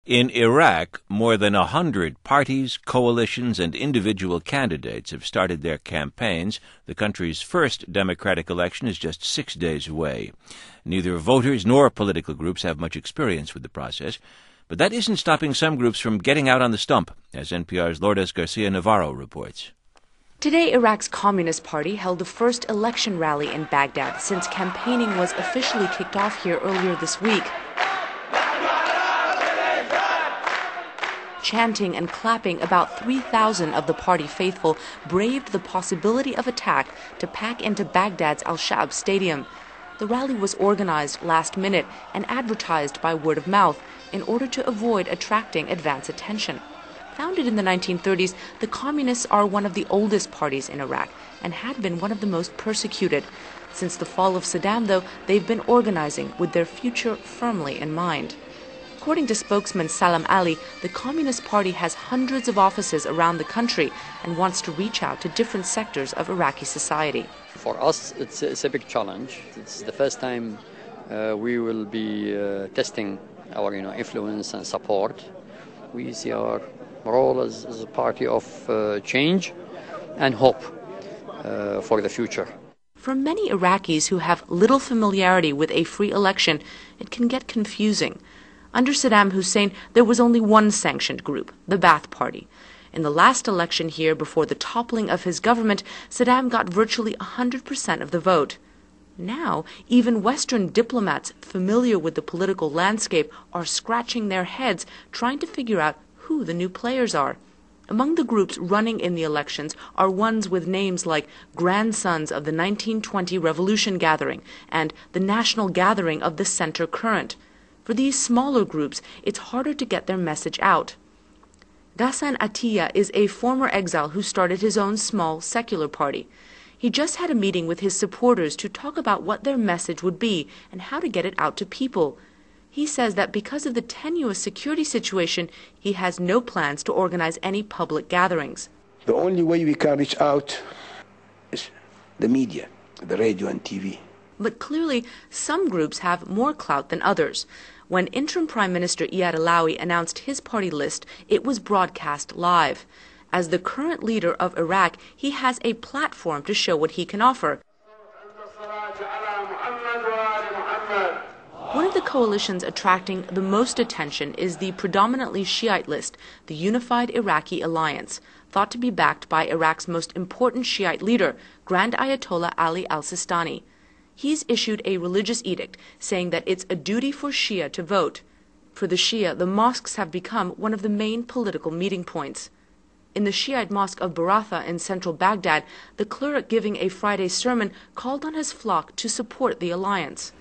In Iraq, more than 100 parties, coalitions, and individual candidates have started their campaigns. The country's first democratic election is just 6 days away. Neither voters nor political groups have much experience with the process, but that isn't stopping some groups from getting out on the stump, as NPR's Lourdes Garcia Navarro reports. Today, Iraq's Communist Party held the first election rally in Baghdad since campaigning was officially kicked off here earlier this week. Chanting and clapping, about 3,000 of the party faithful braved the possibility of attack to pack into Baghdad's Al-Shab Stadium. The rally was organized last minute and advertised by word of mouth in order to avoid attracting advance attention. Founded in the 1930s, the Communists are one of the oldest parties in Iraq and had been one of the most persecuted. Since the fall of Saddam, though, they've been organizing with their future firmly in mind. According to spokesman Salam Ali, the Communist Party has hundreds of offices around the country and wants to reach out to different sectors of Iraqi society. For us, it's a big challenge. It's the first time we will be testing our influence and support. We see our role as a party of change and hope for the future. For many Iraqis who have little familiarity with a free election, it can get confusing. Under Saddam Hussein, there was only one sanctioned group, the Ba'ath Party. In the last election here, before the toppling of his government, Saddam got virtually 100% of the vote. Now, even Western diplomats familiar with the political landscape are scratching their heads trying to figure out who the new players are. Among the groups running in the elections are ones with names like Grandsons of the 1920 Revolution Gathering and the National Gathering of the Center Current. For these smaller groups, it's harder to get their message out. Ghassan Atiyah is a former exile who started his own small secular party. He just had a meeting with his supporters to talk about what their message would be and how to get it out to people. He says that because of the tenuous security situation, he has no plans to organize any public gatherings. The only way we can reach out is the media, the radio and TV. But clearly, some groups have more clout than others. When interim Prime Minister Iyad Allawi announced his party list, it was broadcast live. As the current leader of Iraq, he has a platform to show what he can offer. One of the coalitions attracting the most attention is the predominantly Shiite list, the Unified Iraqi Alliance, thought to be backed by Iraq's most important Shiite leader, Grand Ayatollah Ali al-Sistani. He's issued a religious edict saying that it's a duty for Shia to vote. For the Shia, the mosques have become one of the main political meeting points. In the Shiite mosque of Baratha in central Baghdad, the cleric giving a Friday sermon called on his flock to support the alliance.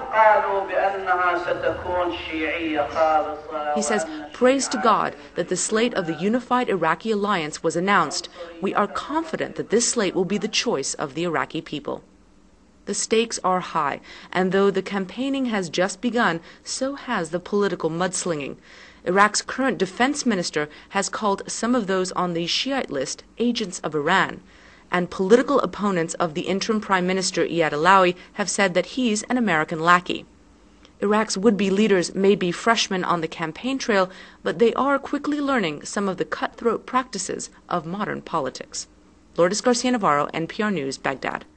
He says, "Praise to God that the slate of the Unified Iraqi Alliance was announced. We are confident that this slate will be the choice of the Iraqi people." The stakes are high, and though the campaigning has just begun, so has the political mudslinging. Iraq's current defense minister has called some of those on the Shiite list agents of Iran, and political opponents of the interim Prime Minister Iyad Allawi have said that he's an American lackey. Iraq's would-be leaders may be freshmen on the campaign trail, but they are quickly learning some of the cutthroat practices of modern politics. Lourdes Garcia Navarro, NPR News, Baghdad.